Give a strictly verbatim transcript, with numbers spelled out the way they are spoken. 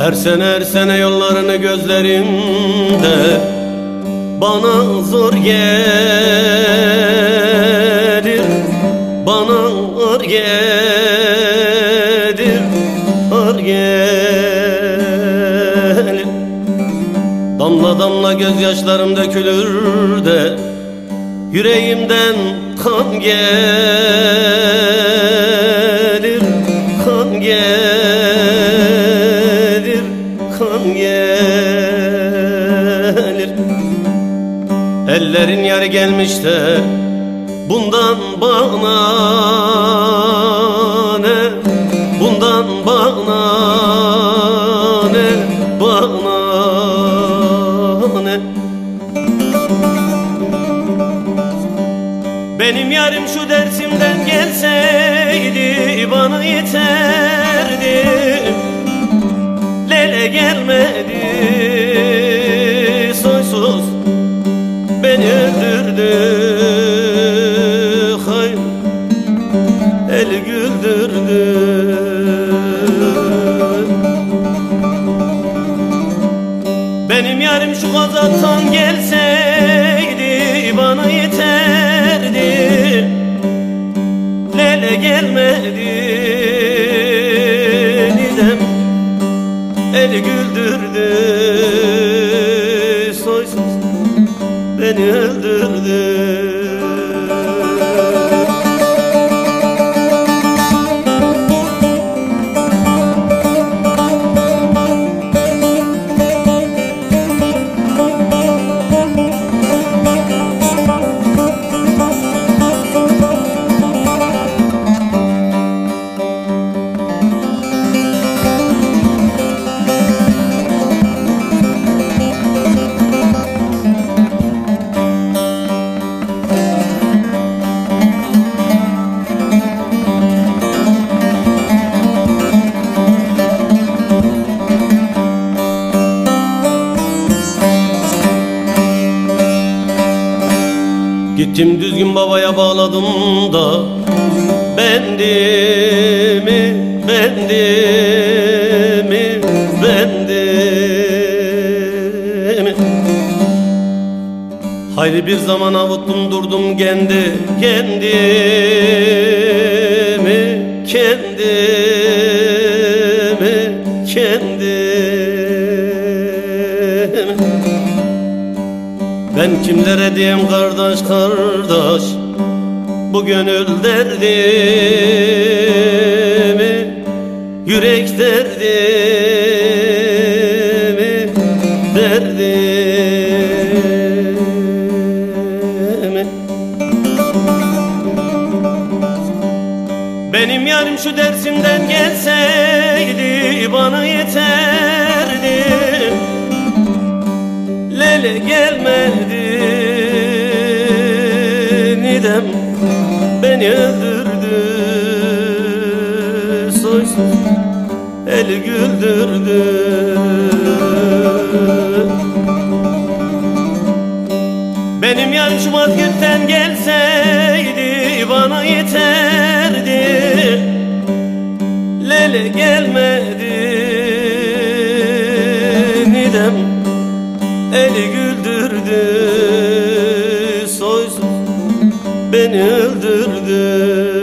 Her sene her sene yollarını gözlerimde bana zor gelir, bana ağır gelir, ağır gelir. Damla damla gözyaşlarım dökülür de yüreğimden kan gelir, kan gelir, kan gelir. Ellerin yarı gelmiş de bundan bana ne, bundan bana ne, bana ne. Benim yarım şu dersimden gelseydi bana yeterdi. Lele gelmedi, soysuz beni öldürdü. Hayır, el güldürdü. Benim yarım şu Gazap'tan gelseydi bana yeterdi. Lele gelmedi, nidem el güldürdü. Soysuz beni öldürdü. Gittim düzgün babaya bağladım da bendimi, bendimi, bendimi. Hayli bir zaman avuttum durdum kendi, kendimi, kendimi, kendimi. Ben kimlere diyeyim kardeş kardeş bu gönül derdimi, yürek derdimi, derdimi. Benim yarım şu dersimden gelseydi bana yeterdi. Lele gelmedi, nidem beni öldürdü. Soysuz el güldürdü. Benim yarım şu Mazgirt'ten gelseydi bana yeterdi. Lele gelmedi, nidem eli güldürdü. Soysuz beni öldürdü.